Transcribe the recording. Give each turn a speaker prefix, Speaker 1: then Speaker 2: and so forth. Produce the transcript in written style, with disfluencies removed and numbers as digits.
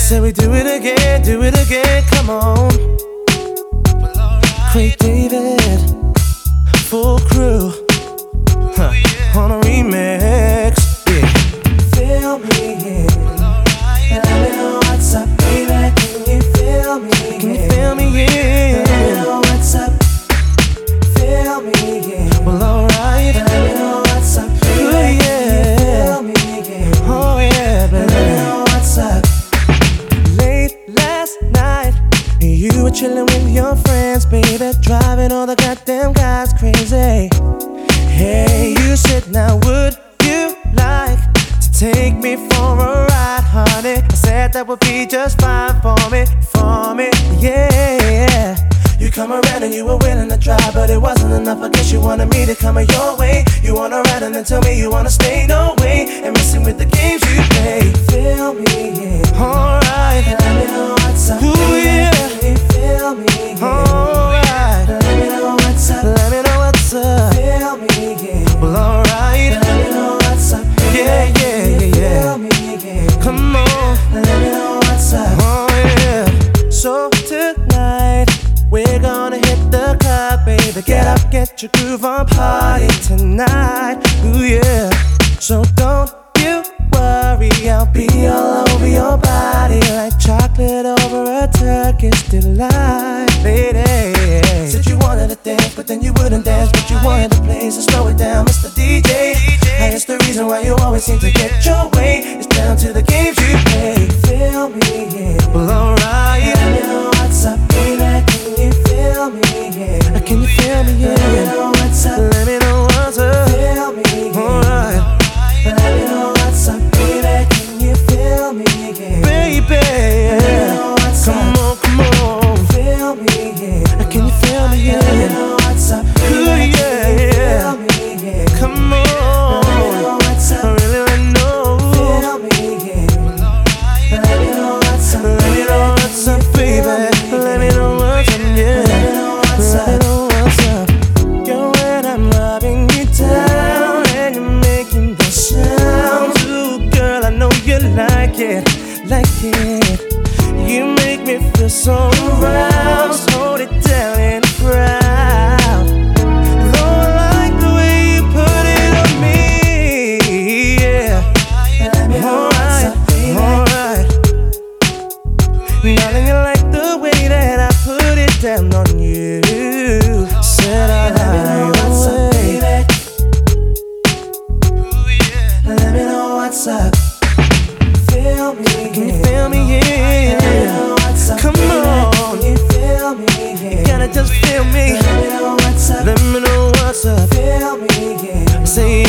Speaker 1: Say we do it again, come on. Craig David, full crew, on a remix, yeah. Feel me, yeah. Let me know what's up, baby. Can you feel me? Can you feel me, yeah? Let me know what's up. Feel me, yeah. Well, alright. Let me know what's up, baby. Yeah. Can you feel me, yeah? Oh yeah, baby. Let me know what's up. Late last night, you were chilling with your friends, baby, driving all the goddamn guys crazy. Hey, you said, now would you like to take me for a ride, honey? I said that would be just fine for me, yeah. You come around and you were willing to try, but it wasn't enough. I guess you wanted me to come your way. You wanna ride and then tell me you wanna stay, no way. And messing with the games you play. Feel me, yeah. Alright. Let me know what's up. Ooh, yeah. Can you feel me, yeah. Alright. Let me know what's up. Let me know what's up. Feel me, yeah. Well, alright. Let me know what's up. Yeah, yeah, yeah, yeah. Feel me, yeah. Come on. Let me know what's up. Oh, yeah. So tonight, we're gonna hit the club, baby. Get up, get your groove on, party tonight. Ooh, yeah. So don't you worry, I'll be all over your body like chocolate over a Turkish delight, lady. Said you wanted to dance, but then you wouldn't dance. But you wanted to play, so slow it down, Mr. DJ. And it's the reason why you always seem to get your way. It's down to the games you play. Feel me, yeah. Well, alright. Let me know what's up, baby. Can you feel me, yeah? Can you feel me, yeah? Let me know what's up. Let me know what's up. Feel me, yeah. Alright. Let me know what's up, baby. Can you feel me, yeah? Baby, yeah. Let me know what's up. Come on. Feel me, yeah. Can you feel me, yeah? Let me know what's up. Ooh, yeah, yeah. Feel me, yeah. Come on. Let me know what's up. I really wanna know. Feel me, yeah. Let me know what's up. Let me know what's up, baby. Let me know what's up, yeah. Let me know what's up. Let me know what's up. Girl, when I'm rubbing you down and you're making the sounds, ooh, girl, I know you like it. You make me feel so aroused. Hold it down and proud. Though I like the way you put it on me, yeah. Let me know what's up, baby. Alright. Darling, you like the way that I put it down on you. Said I like what's up, baby. Let me know what's up. Feel me, can you feel me, yeah. Let me know what's up. Come on, can you feel me, yeah. You gotta just feel me. Let me know what's up. Let me know what's up. Feel me, yeah. Say